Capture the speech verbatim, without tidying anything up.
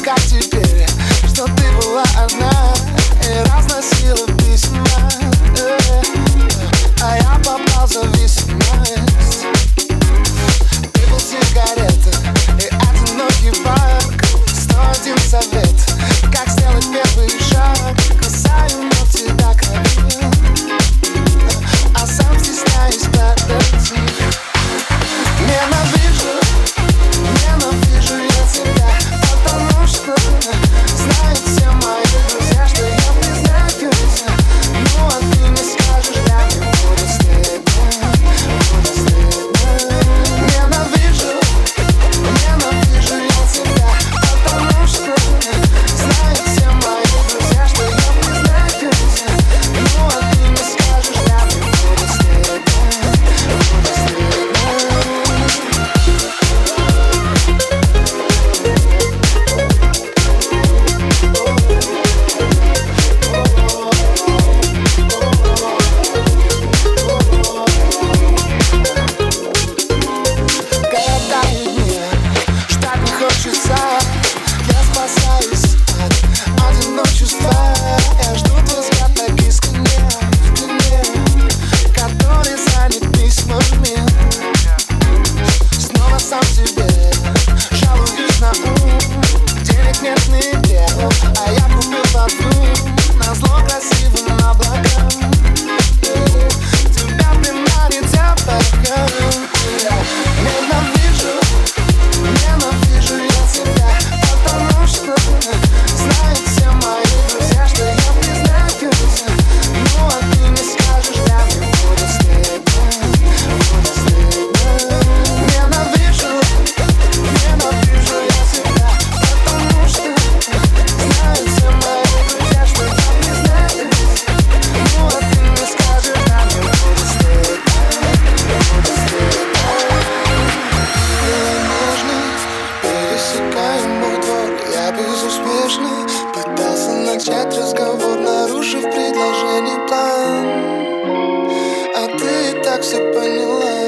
как теперь, что ты была одна и разносила письма, э, а я попал в зависимость. Ты был сигарета и одинокий парк. Сто один совет, как сделать первый шаг. Касаю ног тебя кровью, а сам стесняюсь подойти. Ненавижу, ненавижу я тебя, потому что знают все мои друзья, что я признаюсь. Ну а ты не скажешь, для меня будет стыдно, будет стыдно. Ненавижу, ненавижу я тебя, потому что знают все мои друзья, что я признаюсь. Ну а ты не скажешь, для меня будет стыдно, будет стыдно. Я спасаюсь от одиночества. Я жду твой взгляд на искренне, который занят письмами. Снова сам себе жалуюсь на ум. Денег нет нигде, а я купил парфюм назло красивым облакам. Тебя приманит запахом. Ненавижу, ненавижу я тебя, потому что знают все мои друзья, что я признаюсь. Ну а ты не скажешь, для меня будет стыдно, будет стыдно. Ненавижу, ненавижу я тебя, потому что знают все мои друзья, что я признаюсь. Ну а ты не скажешь, для меня будет стыдно, будет стыдно. Пересекаем мой двор, я безуспешно пытался начать разговор, нарушив предложение план. А ты и так все поняла.